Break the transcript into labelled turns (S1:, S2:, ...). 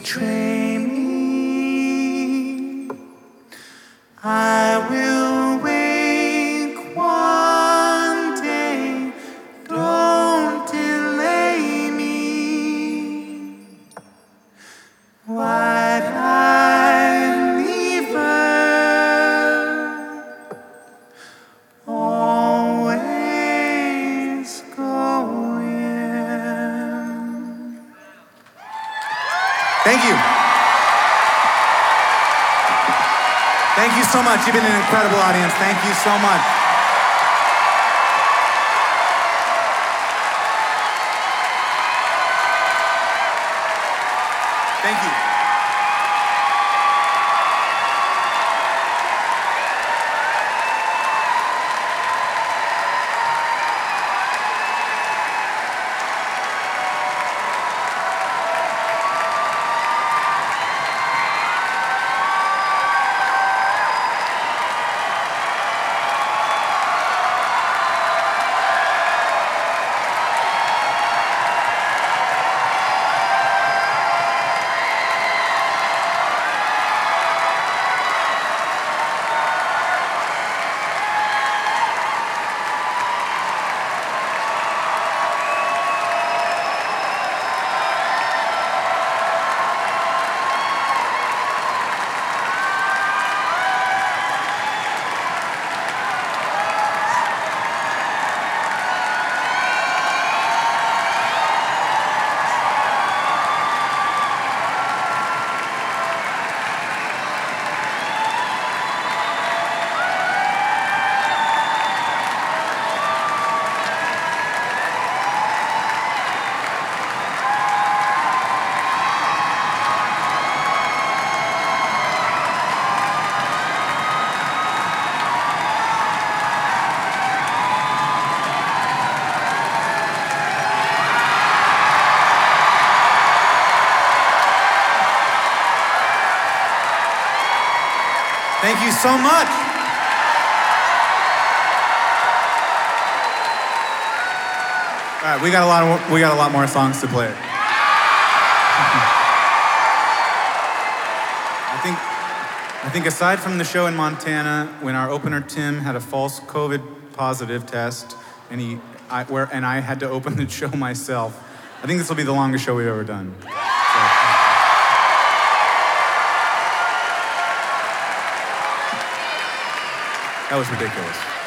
S1: betray me. I will wake one day, don't delay me. Wide-eyed leaver, always going. Thank you. Thank you so much. You've been an incredible audience. Thank you so much. Thank you. Thank you so much. All right, we got a lot more songs to play. I think aside from the show in Montana, when our opener Tim had a false COVID positive test, and I had to open the show myself, I think this will be the longest show we've ever done. That was ridiculous.